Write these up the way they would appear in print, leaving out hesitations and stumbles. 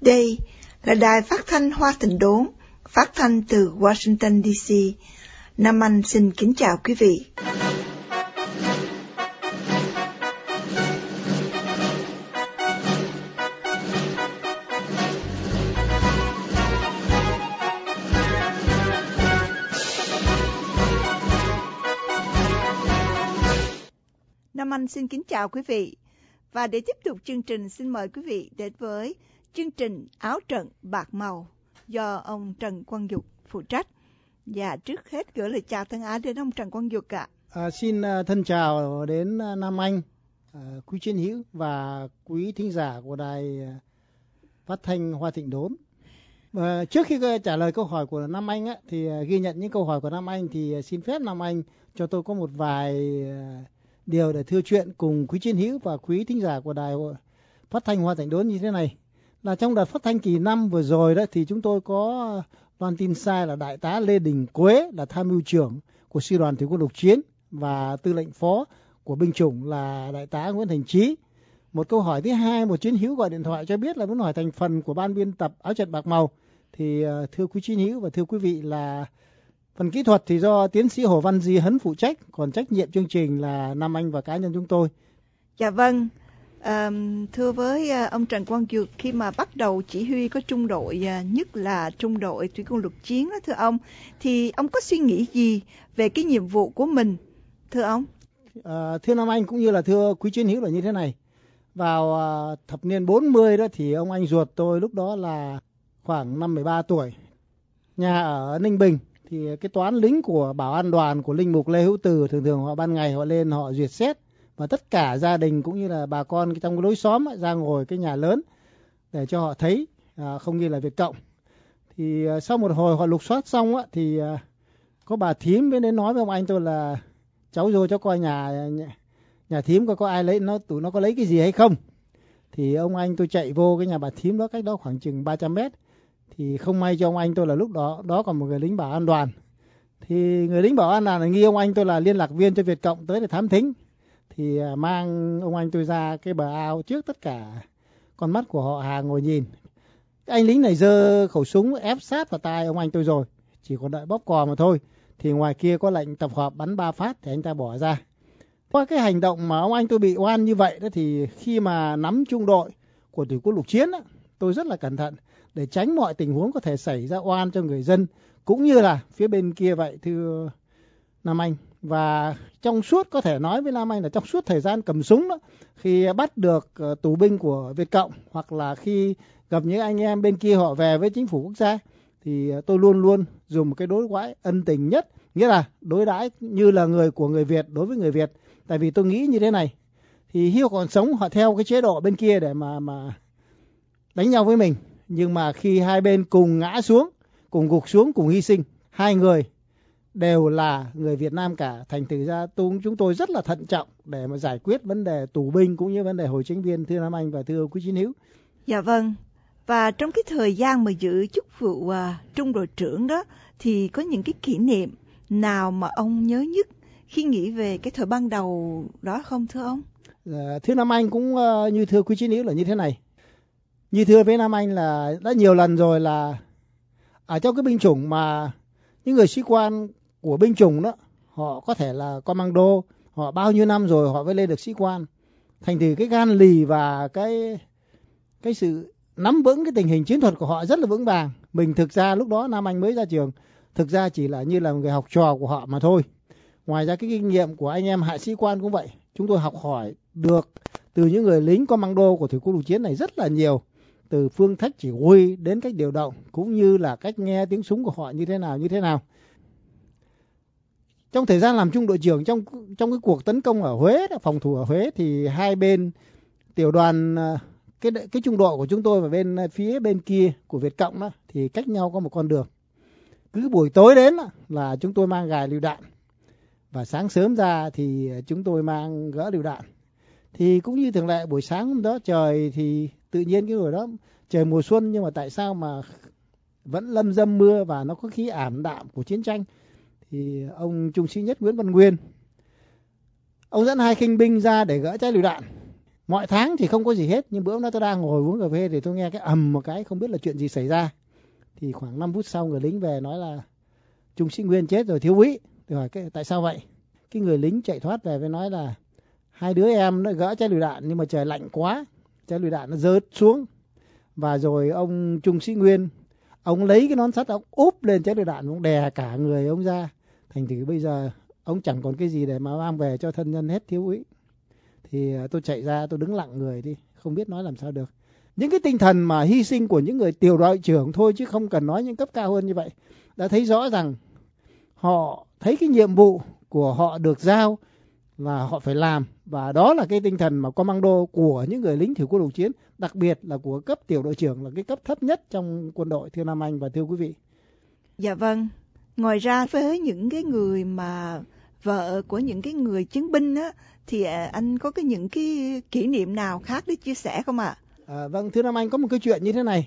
Đây là đài phát thanh Hoa Thịnh Đốn, phát thanh từ Washington DC. Nam Anh xin kính chào quý vị. Nam Anh xin kính chào quý vị. Và để tiếp tục chương trình, xin mời quý vị đến với chương trình Áo trận bạc màu do ông Trần Quang Dục phụ trách. Và trước hết gửi lời chào thân ái đến ông Trần Quang Dục ạ. Xin thân chào đến Nam Anh, quý chiến hữu và quý thính giả của đài phát thanh Hoa Thịnh Đốn. Trước khi trả lời câu hỏi của Nam Anh thì ghi nhận những câu hỏi của Nam Anh thì xin phép Nam Anh cho tôi có một vài điều để thưa chuyện cùng quý chiến hữu và quý thính giả của đài phát thanh Hoa Thịnh Đốn như thế này. Là trong đợt phát thanh kỳ 5 vừa rồi đó thì chúng tôi có loan tin sai là Đại tá Lê Đình Quế là tham mưu trưởng của Sư đoàn Thủy quân lục chiến và tư lệnh phó của binh chủng là Đại tá Nguyễn Thành Chí. Một câu hỏi thứ hai, một chiến hữu gọi điện thoại cho biết là muốn hỏi thành phần của ban biên tập Áo trận bạc màu. Thì thưa quý chiến hữu và thưa quý vị là phần kỹ thuật thì do tiến sĩ Hồ Văn Di Hấn phụ trách, còn trách nhiệm chương trình là Nam Anh và cá nhân chúng tôi. Dạ vâng, thưa với ông Trần Quang Dục, khi mà bắt đầu chỉ huy có trung đội, nhất là trung đội Thủy quân lục chiến đó thưa ông, thì ông có suy nghĩ gì về cái nhiệm vụ của mình thưa ông? Thưa Nam Anh cũng như là thưa quý chiến hữu là như thế này. Vào thập niên 40 đó thì ông anh ruột tôi lúc đó là khoảng 13 tuổi, nhà ở Ninh Bình. Thì cái toán lính của bảo an đoàn của linh mục Lê Hữu Từ thường họ ban ngày họ lên họ duyệt xét, và tất cả gia đình cũng như là bà con trong cái lối xóm ra ngồi cái nhà lớn để cho họ thấy không nghi là Việt Cộng. Thì sau một hồi họ lục soát xong thì có bà thím mới đến nói với ông anh tôi là cháu vô cháu coi nhà thím coi có ai lấy tụi nó có lấy cái gì hay không. Thì ông anh tôi chạy vô cái nhà bà thím đó, cách đó khoảng chừng 300 mét. Thì không may cho ông anh tôi là lúc đó còn một người lính bảo an đoàn. Thì người lính bảo an đoàn là nghi ông anh tôi là liên lạc viên cho Việt Cộng tới để thám thính. Thì mang ông anh tôi ra cái bờ ao trước tất cả con mắt của họ hàng ngồi nhìn. Cái anh lính này giơ khẩu súng ép sát vào tai ông anh tôi rồi, chỉ còn đợi bóp cò mà thôi. Thì ngoài kia có lệnh tập hợp bắn 3 phát thì anh ta bỏ ra. Qua cái hành động mà ông anh tôi bị oan như vậy đó, thì khi mà nắm trung đội của Thủy quân lục chiến đó, tôi rất là cẩn thận để tránh mọi tình huống có thể xảy ra oan cho người dân cũng như là phía bên kia vậy thưa Nam Anh. Và trong suốt, có thể nói với Nam Anh là trong suốt thời gian cầm súng đó, khi bắt được tù binh của Việt Cộng hoặc là khi gặp những anh em bên kia họ về với chính phủ quốc gia, thì tôi luôn luôn dùng một cái đối đãi ân tình nhất, nghĩa là đối đãi như là người của người Việt đối với người Việt. Tại vì tôi nghĩ như thế này, thì khi còn sống họ theo cái chế độ bên kia để mà đánh nhau với mình, nhưng mà khi hai bên cùng ngã xuống, cùng gục xuống, cùng hy sinh, hai người đều là người Việt Nam cả. Thành thử ra chúng tôi rất là thận trọng để mà giải quyết vấn đề tù binh cũng như vấn đề hồi chính viên thưa Nam Anh và thưa quý chiến hữu. Dạ vâng. Và trong cái thời gian mà giữ chức vụ trung đội trưởng đó, thì có những cái kỷ niệm nào mà ông nhớ nhất khi nghĩ về cái thời ban đầu đó không thưa ông? Thưa Nam Anh cũng như thưa quý chiến hữu là như thế này. Như thưa với Nam Anh là đã nhiều lần rồi là ở trong cái binh chủng mà những người sĩ quan của binh chủng đó, họ có thể là commando, họ bao nhiêu năm rồi họ mới lên được sĩ quan. Thành thử cái gan lì và cái sự nắm vững cái tình hình chiến thuật của họ rất là vững vàng. Mình thực ra lúc đó Nam Anh mới ra trường, thực ra chỉ là như là người học trò của họ mà thôi. Ngoài ra cái kinh nghiệm của anh em hạ sĩ quan cũng vậy, chúng tôi học hỏi được từ những người lính commando của Thủy quân lục chiến này rất là nhiều, từ phương cách chỉ huy đến cách điều động cũng như là cách nghe tiếng súng của họ như thế nào. Trong thời gian làm trung đội trưởng trong cái cuộc tấn công ở Huế, phòng thủ ở Huế, thì hai bên tiểu đoàn cái trung đội của chúng tôi và phía bên kia của Việt Cộng đó, thì cách nhau có một con đường. Cứ buổi tối đến là chúng tôi mang gài lựu đạn, và sáng sớm ra thì chúng tôi mang gỡ lựu đạn. Thì cũng như thường lệ buổi sáng hôm đó trời thì tự nhiên cái hồi đó trời mùa xuân, nhưng mà tại sao mà vẫn lâm dâm mưa và nó có khí ảm đạm của chiến tranh. Thì ông trung sĩ nhất Nguyễn Văn Nguyên, ông dẫn hai khinh binh ra để gỡ trái lựu đạn. Mọi tháng thì không có gì hết, nhưng bữa đó tôi đang ngồi uống cà phê thì tôi nghe cái ầm một cái, không biết là chuyện gì xảy ra. Thì khoảng 5 phút sau người lính về nói là trung sĩ Nguyên chết rồi thiếu úy. Tôi hỏi tại sao vậy? Cái người lính chạy thoát về với nói là hai đứa em nó gỡ trái lựu đạn nhưng mà trời lạnh quá, trái lựu đạn nó rớt xuống. Và rồi ông trung sĩ Nguyên, ông lấy cái nón sắt ông úp lên trái lựu đạn, ông đè cả người ông ra. Thành thử bây giờ ông chẳng còn cái gì để mà mang về cho thân nhân hết, thiếu úy. Thì tôi chạy ra, tôi đứng lặng người đi, không biết nói làm sao được. Những cái tinh thần mà hy sinh của những người tiểu đội trưởng thôi, chứ không cần nói những cấp cao hơn như vậy, đã thấy rõ rằng họ thấy cái nhiệm vụ của họ được giao và họ phải làm. Và đó là cái tinh thần mà commando của những người lính thủy quân lục chiến, đặc biệt là của cấp tiểu đội trưởng, là cái cấp thấp nhất trong quân đội, thưa Nam Anh và thưa quý vị. Dạ vâng. Ngoài ra với những cái người mà vợ của những cái người chiến binh á, thì anh có những cái kỷ niệm nào khác để chia sẻ không ạ? Vâng, thưa Nam Anh, có một cái chuyện như thế này.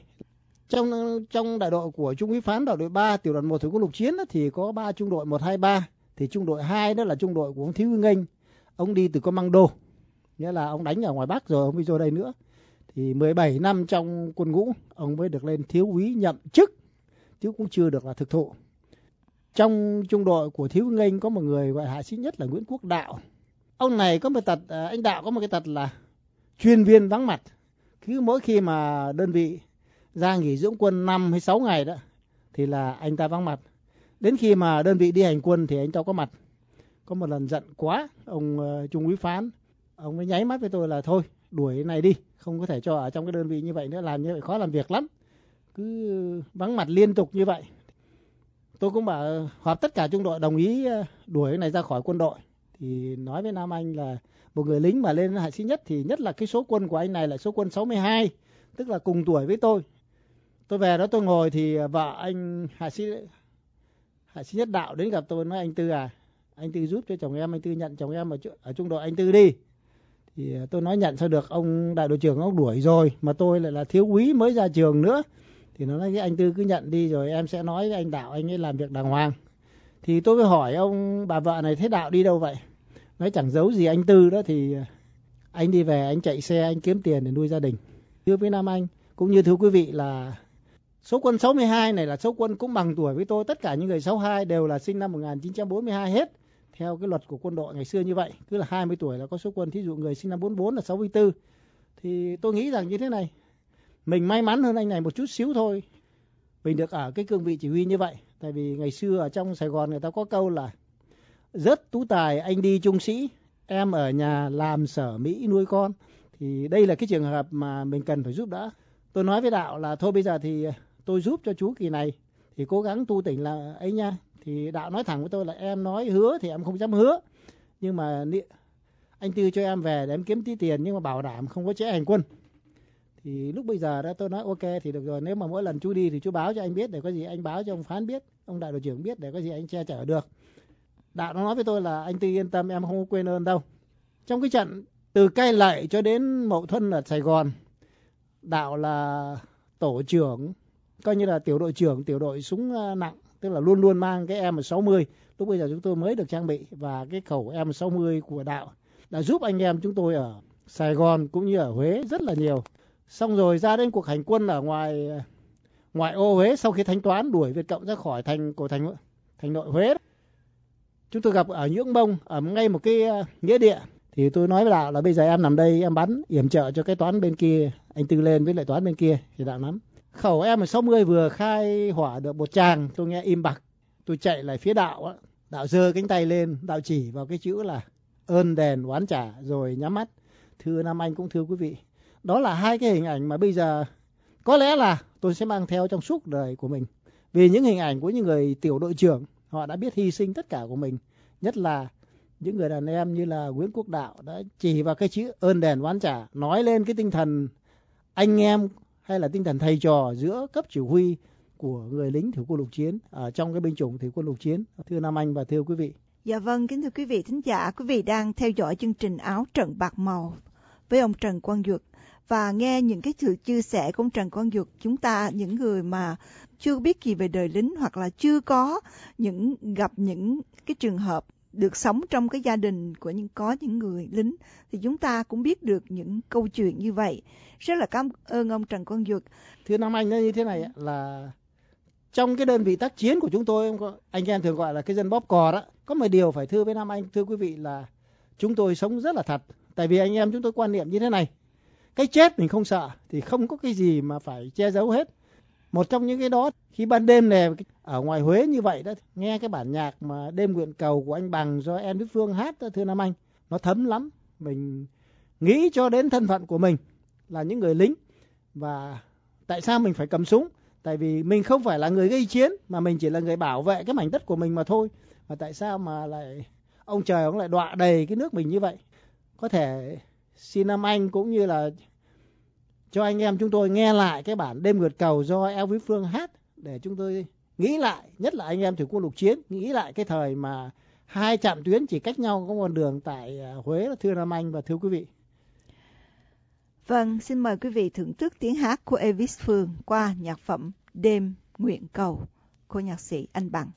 Trong đại đội của Trung úy Phán, đại đội 3, tiểu đoàn 1 thủy quân lục chiến thì có 3 trung đội 1, 2, 3. Thì trung đội 2 đó là trung đội của ông Thiếu úy Nghênh. Ông đi từ commando, nghĩa là ông đánh ở ngoài Bắc rồi ông đi vô đây nữa. Thì 17 năm trong quân ngũ, ông mới được lên thiếu úy nhậm chức, chứ cũng chưa được là thực thụ. Trong trung đội của Thiếu úy Nghênh có một người gọi hạ sĩ nhất là Nguyễn Quốc Đạo. Ông này có một tật, anh Đạo có một cái tật là chuyên viên vắng mặt. Cứ mỗi khi mà đơn vị ra nghỉ dưỡng quân 5 hay 6 ngày đó thì là anh ta vắng mặt. Đến khi mà đơn vị đi hành quân thì anh ta có mặt. Có một lần giận quá, ông Trung úy Phán, ông mới nháy mắt với tôi là thôi đuổi này đi, không có thể cho ở trong cái đơn vị như vậy nữa, làm như vậy khó làm việc lắm, cứ vắng mặt liên tục như vậy. Tôi cũng bảo họp tất cả trung đội đồng ý đuổi cái này ra khỏi quân đội. Thì nói với Nam Anh là một người lính mà lên hạ sĩ nhất thì nhất là cái số quân của anh này là số quân 62, tức là cùng tuổi với tôi. Tôi về đó tôi ngồi thì vợ anh hạ sĩ nhất Đạo đến gặp tôi, nói anh Tư à, anh Tư giúp cho chồng em, anh Tư nhận chồng em ở trung đội anh Tư đi. Thì tôi nói nhận sao được, ông đại đội trưởng ông đuổi rồi mà tôi lại là thiếu úy mới ra trường nữa. Thì nó nói anh Tư cứ nhận đi rồi em sẽ nói với anh Đạo, anh ấy làm việc đàng hoàng. Thì tôi mới hỏi ông bà vợ này thế Đạo đi đâu vậy? Nói chẳng giấu gì anh Tư đó, thì anh đi về anh chạy xe anh kiếm tiền để nuôi gia đình. Thưa với Nam Anh cũng như thưa quý vị là số quân 62 này là số quân cũng bằng tuổi với tôi. Tất cả những người 62 đều là sinh năm 1942 hết. Theo cái luật của quân đội ngày xưa như vậy, cứ là 20 tuổi là có số quân. Thí dụ người sinh năm 44 là 64. Thì tôi nghĩ rằng như thế này, mình may mắn hơn anh này một chút xíu thôi, mình được ở cái cương vị chỉ huy như vậy. Tại vì ngày xưa ở trong Sài Gòn người ta có câu là rất tú tài anh đi trung sĩ, em ở nhà làm sở Mỹ nuôi con. Thì đây là cái trường hợp mà mình cần phải giúp đỡ. Tôi nói với Đạo là thôi bây giờ thì tôi giúp cho chú kỳ này, thì cố gắng tu tỉnh là ấy nha. Thì Đạo nói thẳng với tôi là em nói hứa thì em không dám hứa, nhưng mà anh Tư cho em về để em kiếm tí tiền, nhưng mà bảo đảm không có trễ hành quân. Thì lúc bây giờ đó tôi nói ok thì được rồi, nếu mà mỗi lần chú đi thì chú báo cho anh biết, để có gì anh báo cho ông Phán biết, ông đại đội trưởng biết, để có gì anh che chở được. Đạo nó nói với tôi là anh Tư yên tâm, em không có quên ơn đâu. Trong cái trận từ Cai Lậy cho đến Mậu Thuân ở Sài Gòn, Đạo là tổ trưởng, coi như là tiểu đội trưởng tiểu đội súng nặng, tức là luôn luôn mang cái M60. Lúc bây giờ chúng tôi mới được trang bị, và cái khẩu M60 của Đạo đã giúp anh em chúng tôi ở Sài Gòn cũng như ở Huế rất là nhiều. Xong rồi ra đến cuộc hành quân ở ngoại ô Huế, sau khi thanh toán đuổi Việt Cộng ra khỏi thành nội Huế, chúng tôi gặp ở Nhưỡng Bông, ở ngay một cái nghĩa địa. Thì tôi nói với Đạo là bây giờ em nằm đây em bắn yểm trợ cho cái toán bên kia, anh Tư lên với lại toán bên kia. Thì Đạo nắm khẩu M60 vừa khai hỏa được một tràng, tôi nghe im bặt. Tôi chạy lại phía Đạo á, Đạo giơ cánh tay lên, Đạo chỉ vào cái chữ là ơn đền oán trả rồi nhắm mắt. Thưa Nam Anh cũng thưa quý vị, đó là hai cái hình ảnh mà bây giờ có lẽ là tôi sẽ mang theo trong suốt đời của mình. Vì những hình ảnh của những người tiểu đội trưởng, họ đã biết hy sinh tất cả của mình. Nhất là những người đàn em như là Nguyễn Quốc Đạo đã chỉ vào cái chữ ơn đền oán trả, nói lên cái tinh thần anh em hay là tinh thần thầy trò giữa cấp chỉ huy của người lính thủy quân lục chiến ở trong cái binh chủng thủy quân lục chiến. Thưa Nam Anh và thưa quý vị. Dạ vâng, kính thưa quý vị thính giả, quý vị đang theo dõi chương trình Áo Trận Bạc Màu với ông Trần Quang Duật, và nghe những cái sự chia sẻ của ông Trần Quang Duật. Chúng ta, những người mà chưa biết gì về đời lính hoặc là chưa có gặp những cái trường hợp được sống trong cái gia đình của có những người lính, thì chúng ta cũng biết được những câu chuyện như vậy. Rất là cảm ơn ông Trần Quang Duật. Thưa Nam Anh, nó như thế này là trong cái đơn vị tác chiến của chúng tôi, anh em thường gọi là cái dân bóp cò đó, có một điều phải thưa với Nam Anh, thưa quý vị, là chúng tôi sống rất là thật. Tại vì anh em chúng tôi quan niệm như thế này: cái chết mình không sợ thì không có cái gì mà phải che giấu hết. Một trong những cái đó, khi ban đêm này ở ngoài Huế như vậy đó, nghe cái bản nhạc mà Đêm Nguyện Cầu của anh Bằng do Em Đức Phương hát đó, thưa Nam Anh, nó thấm lắm. Mình nghĩ cho đến thân phận của mình là những người lính, và tại sao mình phải cầm súng? Tại vì mình không phải là người gây chiến, mà mình chỉ là người bảo vệ cái mảnh đất của mình mà thôi. Và tại sao mà lại ông trời ông lại đọa đầy cái nước mình như vậy? Có thể xin Nam Anh cũng như là cho anh em chúng tôi nghe lại cái bản Đêm Nguyệt Cầu do Elvis Phương hát, để chúng tôi nghĩ lại, nhất là anh em thủy quân lục chiến, nghĩ lại cái thời mà hai trạm tuyến chỉ cách nhau có một đường tại Huế, thưa Nam Anh và thưa quý vị. Vâng, xin mời quý vị thưởng thức tiếng hát của Elvis Phương qua nhạc phẩm Đêm Nguyện Cầu của nhạc sĩ anh Bằng.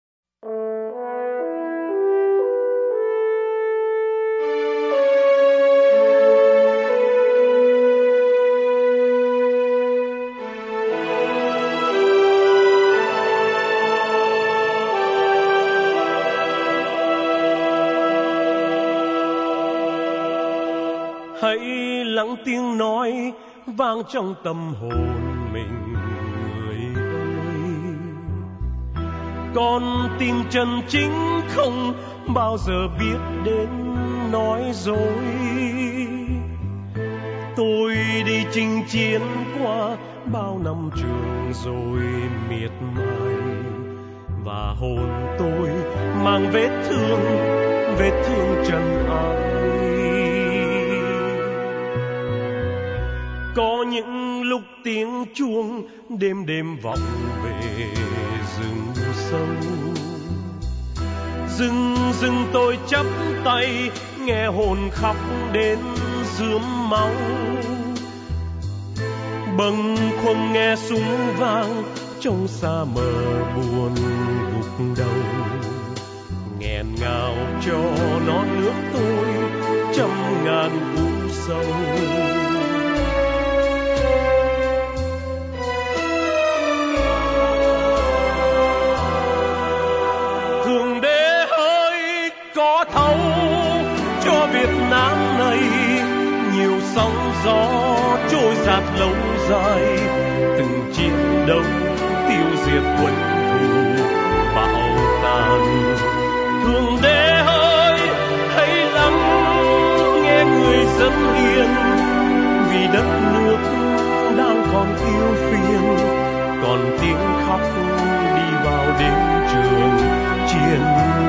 Hãy lắng tiếng nói vang trong tâm hồn mình, người ơi. Con tim chân chính không bao giờ biết đến nói dối. Tôi đi chinh chiến qua bao năm trường rồi miệt mài, và hồn tôi mang vết thương trần ai. Có những lúc tiếng chuông đêm đêm vọng về rừng sâu, rừng tôi chắp tay nghe hồn khóc đến rướm máu. Bâng khuâng nghe súng vang trong xa mờ buồn gục đầu, nghẹn ngào cho non nước tôi trăm ngàn u sầu. Thượng Đế ơi, có thấu cho Việt Nam này nhiều sóng gió trôi dạt lâu dài, từng chiến đấu tiêu diệt quân thù bạo tàn. Thượng Đế ơi, hãy lắng nghe người dân hiền, vì đất nước đang còn yêu phiền, còn tiếng khóc đi vào đêm trường chiến.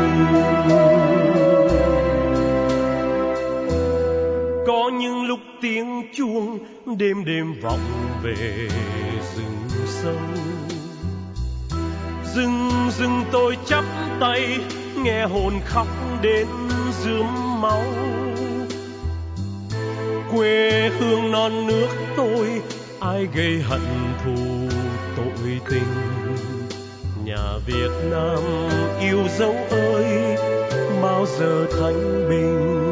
Có những lúc tiếng chuông đêm đêm vọng về rừng sâu, rừng tôi chắp tay nghe hồn khóc đến rướm máu. Quê hương non nước tôi ai gây hận thù tội tình, nhà Việt Nam yêu dấu ơi bao giờ thanh bình.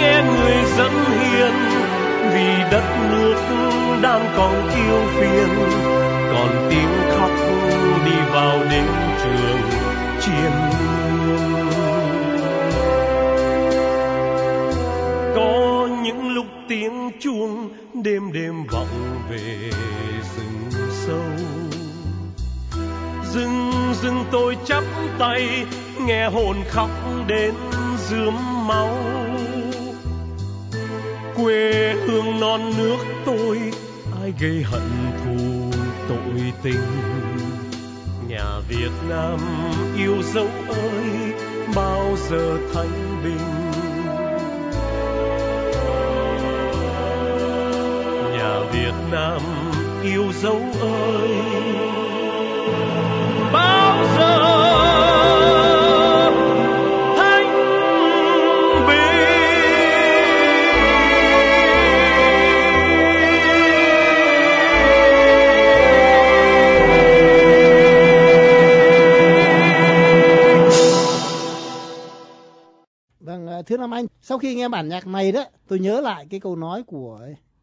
nghe người dân hiền, vì đất nước đang còn yêu phiền, còn tiếng khóc đi vào đến trường chiến. Có những lúc tiếng chuông đêm đêm vọng về rừng sâu, rừng tôi chắp tay nghe hồn khóc đến rướm máu. Quê hương non nước tôi ai gây hận thù tội tình, nhà Việt Nam yêu dấu ơi bao giờ thanh bình. Nhà Việt Nam yêu dấu ơi bao giờ thanh bình. Vâng, thưa Nam Anh, sau khi nghe bản nhạc này đó, tôi nhớ lại cái câu nói của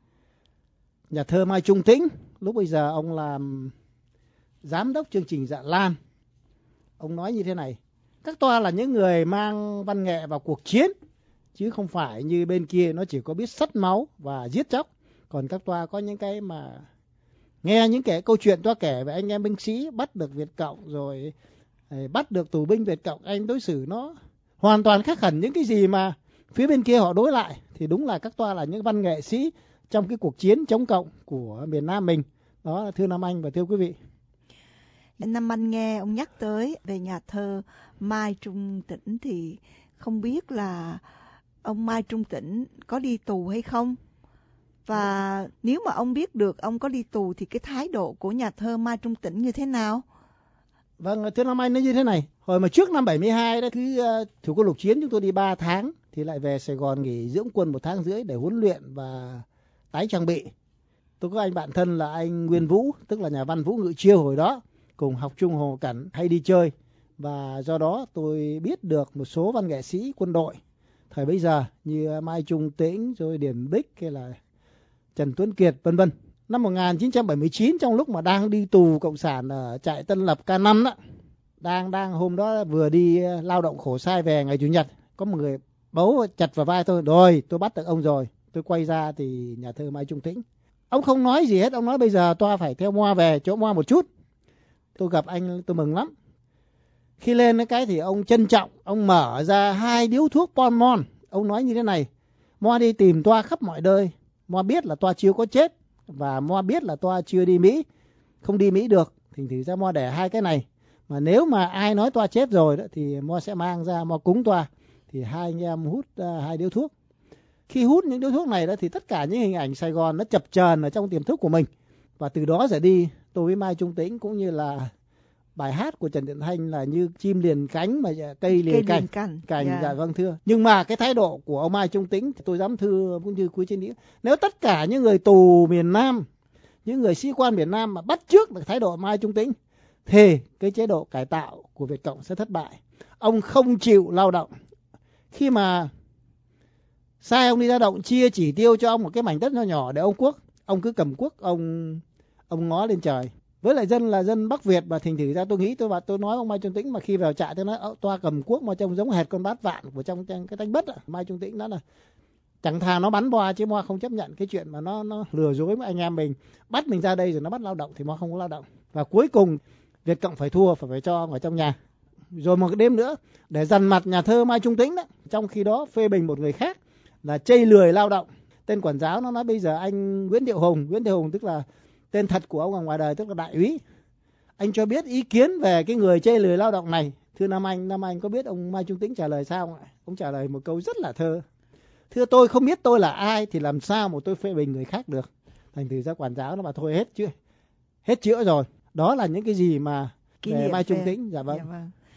nhà thơ Mai Trung Tĩnh. Lúc bây giờ ông làm giám đốc chương trình Dạ Lan. Ông nói như thế này: các toa là những người mang văn nghệ vào cuộc chiến, chứ không phải như bên kia nó chỉ có biết sắt máu và giết chóc. Còn các toa có những cái mà nghe những cái câu chuyện toa kể về anh em binh sĩ bắt được Việt Cộng, rồi bắt được tù binh Việt Cộng, anh đối xử nó hoàn toàn khác hẳn những cái gì mà phía bên kia họ đối lại. Thì đúng là các toa là những văn nghệ sĩ trong cái cuộc chiến chống Cộng của miền Nam mình. Đó là thưa Nam Anh và thưa quý vị. Nam Anh nghe ông nhắc tới về nhà thơ Mai Trung Tĩnh thì không biết là ông Mai Trung Tĩnh có đi tù hay không? Và nếu mà ông biết được ông có đi tù thì cái thái độ của nhà thơ Mai Trung Tĩnh như thế nào? Vâng, thưa Nam Anh, nó như thế này. Hồi mà trước năm 72 đó, cứ thủy quân lục chiến chúng tôi đi 3 tháng thì lại về Sài Gòn nghỉ dưỡng quân 1 tháng rưỡi để huấn luyện và tái trang bị. Tôi có anh bạn thân là anh Nguyên Vũ, tức là nhà văn Vũ Ngự Chiêu hồi đó, cùng học chung Hồ Cẩn, hay đi chơi. Và do đó tôi biết được một số văn nghệ sĩ quân đội thời bấy giờ như Mai Trung Tĩnh, rồi Điển Bích hay là Trần Tuấn Kiệt vân vân. Năm 1979, trong lúc mà đang đi tù cộng sản ở trại Tân Lập K5 đó, đang hôm đó vừa đi lao động khổ sai về ngày Chủ nhật, có một người bấu chặt vào vai tôi: rồi tôi bắt được ông rồi. Tôi quay ra thì nhà thơ Mai Trung Tĩnh. Ông không nói gì hết, ông nói bây giờ toa phải theo Moa về chỗ Moa một chút. Tôi gặp anh tôi mừng lắm. Khi lên cái thì ông trân trọng, ông mở ra 2 điếu thuốc Pon Mon. Ông nói như thế này: Moa đi tìm toa khắp mọi nơi, Moa biết là toa chưa có chết, và Moa biết là toa chưa đi Mỹ, không đi Mỹ được. Thì ra Moa để 2 cái này, mà nếu mà ai nói toa chết rồi đó thì Moa sẽ mang ra Moa cúng toa. Thì 2 anh em hút 2 điếu thuốc. Khi hút những điếu thuốc này đó thì tất cả những hình ảnh Sài Gòn nó chập chờn ở trong tiềm thức của mình. Và từ đó trở đi, tôi với Mai Trung Tĩnh cũng như là bài hát của Trần Thiện Thanh là như chim liền cánh mà cây liền cành. Yeah. Dạ vâng thưa. Nhưng mà cái thái độ của ông Mai Trung Tĩnh thì tôi dám thưa cũng như quý trên đĩa, nếu tất cả những người tù miền Nam, những người sĩ quan miền Nam mà bắt chước được thái độ Mai Trung Tĩnh thì cái chế độ cải tạo của Việt Cộng sẽ thất bại. Ông không chịu lao động. Khi mà sai ông đi lao động, chia chỉ tiêu cho ông một cái mảnh đất nhỏ nhỏ để ông cuốc, ông cứ cầm cuốc, ông ngó lên trời. Với lại dân là dân Bắc Việt, mà thành thử ra tôi nghĩ tôi nói ông Mai Trung Tĩnh mà khi vào trại tôi nói toa cầm cuốc mà trông giống hệt con bát vạn của trong cái tánh bất à. Mai Trung Tĩnh đó là chẳng thà nó bắn Moa, chứ Moa không chấp nhận cái chuyện mà nó lừa dối với anh em mình, bắt mình ra đây rồi nó bắt lao động thì Moa không có lao động. Và cuối cùng Việt Cộng phải thua, phải cho ông ở trong nhà. Rồi một cái đêm nữa để dằn mặt nhà thơ Mai Trung Tĩnh đó, trong khi đó phê bình một người khác là chây lười lao động. Tên quản giáo nó nói bây giờ anh Nguyễn Thiệu Hùng tức là tên thật của ông ở ngoài đời, tức là đại úy, anh cho biết ý kiến về cái người chây lười lao động này. Thưa Nam Anh có biết ông Mai Trung Tĩnh trả lời sao không ạ? Ông trả lời một câu rất là thơ: thưa tôi không biết tôi là ai thì làm sao mà tôi phê bình người khác được. Thành thử ra quản giáo nó bảo thôi hết chữa rồi. Đó là những cái gì mà về Mai Trung Tĩnh. Dạ vâng.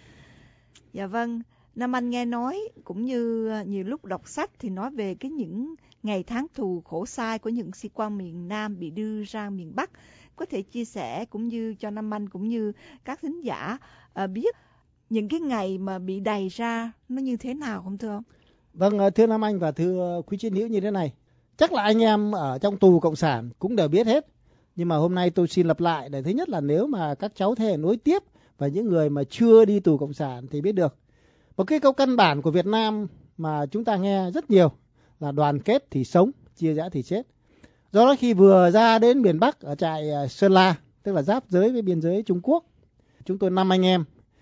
Dạ vâng. Nam Anh nghe nói cũng như nhiều lúc đọc sách thì nói về cái những ngày tháng tù khổ sai của những sĩ quan miền Nam bị đưa ra miền Bắc. Có thể chia sẻ cũng như cho Nam Anh cũng như các thính giả biết những cái ngày mà bị đày ra nó như thế nào không thưa ông? Vâng, thưa Nam Anh và thưa quý chiến hữu, như thế này, chắc là anh em ở trong tù cộng sản cũng đều biết hết. Nhưng mà hôm nay tôi xin lặp lại để thứ nhất là nếu mà các cháu thế hệ nối tiếp và những người mà chưa đi tù cộng sản thì biết được. Một cái câu căn bản của Việt Nam mà chúng ta nghe rất nhiều là đoàn kết thì sống, chia rẽ thì chết. Do đó khi vừa ra đến miền Bắc ở trại Sơn La, tức là giáp giới với biên giới Trung Quốc, chúng tôi 5 anh em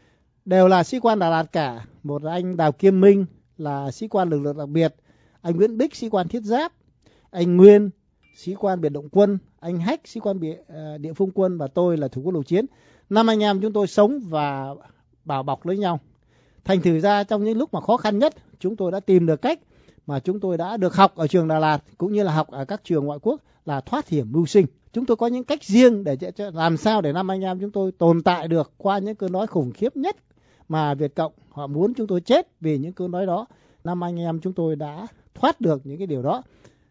đều là sĩ quan Đà Lạt cả. Một là anh Đào Kiêm Minh là sĩ quan lực lượng đặc biệt, anh Nguyễn Bích sĩ quan thiết giáp, anh Nguyên sĩ quan biệt động quân, anh Hách sĩ quan địa phương quân và tôi là thủ quân lục chiến. 5 anh em chúng tôi sống và bảo bọc lấy nhau. Thành thử ra trong những lúc mà khó khăn nhất, chúng tôi đã tìm được cách mà chúng tôi đã được học ở trường Đà Lạt cũng như là học ở các trường ngoại quốc là thoát hiểm mưu sinh. Chúng tôi có những cách riêng để làm sao để 5 anh em chúng tôi tồn tại được qua những cơn đói khủng khiếp nhất mà Việt Cộng họ muốn chúng tôi chết vì những cơn đói đó. 5 anh em chúng tôi đã thoát được những cái điều đó.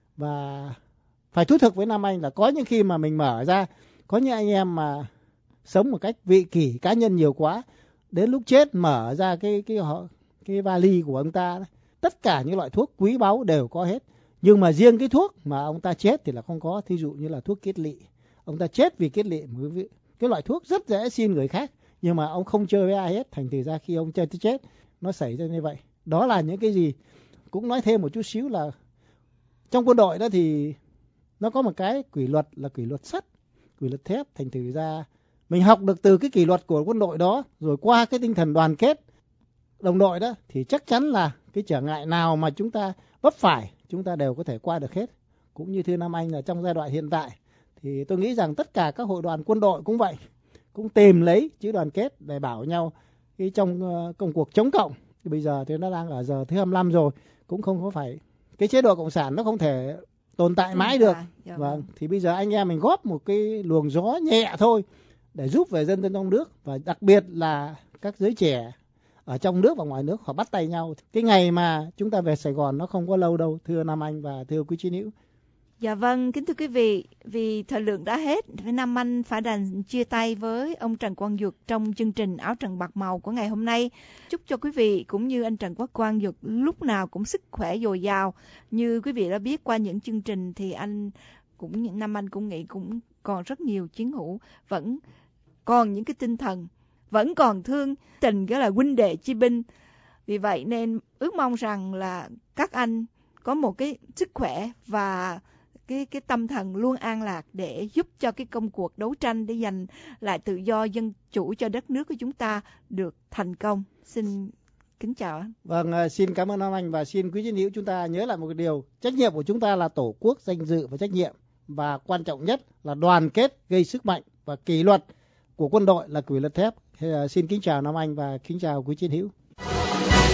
Và phải thú thực với Nam Anh là có những khi mà mình mở ra, có những anh em mà sống một cách vị kỷ cá nhân nhiều quá, đến lúc chết mở ra cái vali của ông ta, tất cả những loại thuốc quý báu đều có hết. Nhưng mà riêng cái thuốc mà ông ta chết thì là không có, thí dụ như là thuốc kết lị. Ông ta chết vì kết lị, cái loại thuốc rất dễ xin người khác, nhưng mà ông không chơi với ai hết, thành thử ra khi ông chết nó xảy ra như vậy. Đó là những cái gì. Cũng nói thêm một chút xíu là trong quân đội đó thì nó có một cái kỷ luật là kỷ luật sắt, kỷ luật thép. Thành thử ra mình học được từ cái kỷ luật của quân đội đó, rồi qua cái tinh thần đoàn kết đồng đội đó, thì chắc chắn là cái trở ngại nào mà chúng ta vấp phải chúng ta đều có thể qua được hết. Cũng như thưa Nam Anh là trong giai đoạn hiện tại thì tôi nghĩ rằng tất cả các hội đoàn quân đội cũng vậy, cũng tìm lấy chữ đoàn kết để bảo nhau trong công cuộc chống cộng. Thì bây giờ thì nó đang ở giờ thứ 25 rồi, cũng không có phải cái chế độ cộng sản nó không thể tồn tại mãi được. Vâng, thì bây giờ anh em mình góp một cái luồng gió nhẹ thôi để giúp về dân trong nước, và đặc biệt là các giới trẻ ở trong nước và ngoài nước họ bắt tay nhau. Cái ngày mà chúng ta về Sài Gòn nó không có lâu đâu, thưa Nam Anh và thưa quý chiến hữu. Dạ vâng, kính thưa quý vị, vì thời lượng đã hết, Nam Anh phải đành chia tay với ông Trần Quang Duật trong chương trình Áo Trần Bạc Màu của ngày hôm nay. Chúc cho quý vị cũng như anh Trần Quang Duật lúc nào cũng sức khỏe dồi dào. Như quý vị đã biết qua những chương trình thì Nam Anh cũng nghĩ cũng còn rất nhiều chiến hữu vẫn còn những cái tinh thần, vẫn còn thương tình, cái là huynh đệ chi binh. Vì vậy nên ước mong rằng là các anh có một cái sức khỏe và cái tâm thần luôn an lạc để giúp cho cái công cuộc đấu tranh để giành lại tự do dân chủ cho đất nước của chúng ta được thành công. Xin kính chào. Vâng, xin cảm ơn Nam Anh và xin quý chiến hữu chúng ta nhớ lại một điều, trách nhiệm của chúng ta là tổ quốc, danh dự và trách nhiệm, và quan trọng nhất là đoàn kết gây sức mạnh, và kỷ luật của quân đội là kỷ luật thép. Xin kính chào Nam Anh và kính chào quý chiến hữu.